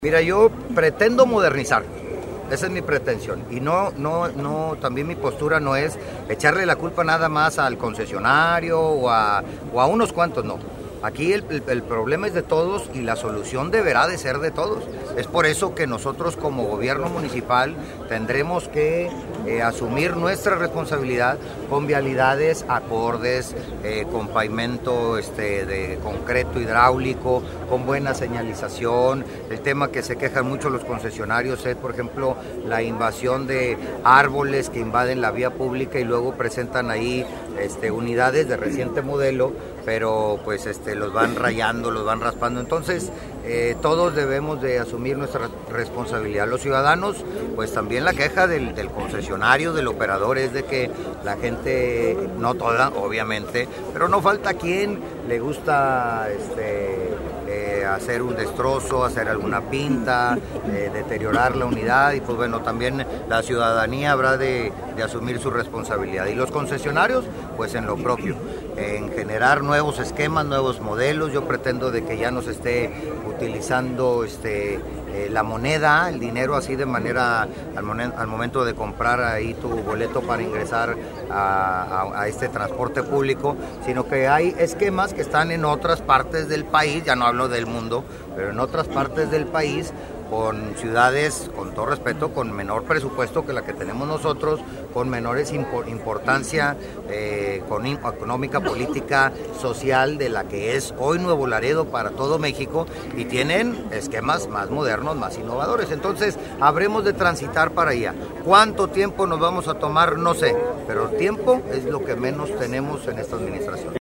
Mira, yo pretendo modernizar, esa es mi pretensión, y también mi postura no es echarle la culpa nada más al concesionario o a unos cuantos, no. Aquí el problema es de todos y la solución deberá de ser de todos. Es por eso que nosotros como gobierno municipal tendremos que asumir nuestra responsabilidad con vialidades acordes, con pavimento de concreto hidráulico, con buena señalización. El tema que se quejan mucho los concesionarios es, por ejemplo, la invasión de árboles que invaden la vía pública y luego presentan ahí unidades de reciente modelo, pero pues los van rayando, los van raspando. Entonces todos debemos de asumir nuestra responsabilidad. Los ciudadanos, pues también la queja del concesionario, del operador, es de que la gente, no toda obviamente, pero no falta quien le gusta hacer un destrozo, hacer alguna pinta, deteriorar la unidad, y pues bueno, también la ciudadanía habrá de asumir su responsabilidad. Y los concesionarios, pues en lo propio, en generar nuevos esquemas, nuevos modelos. Yo pretendo de que ya no se esté utilizando la moneda, el dinero así de manera al momento de comprar ahí tu boleto para ingresar a este transporte público, sino que hay esquemas que están en otras partes del país, ya no hablo del mundo, pero en otras partes del país, con ciudades, con todo respeto, con menor presupuesto que la que tenemos nosotros, con menores importancia económica, política, social de la que es hoy Nuevo Laredo para todo México, y tienen esquemas más modernos, más innovadores. Entonces habremos de transitar para allá. ¿Cuánto tiempo nos vamos a tomar? No sé, pero tiempo es lo que menos tenemos en esta administración.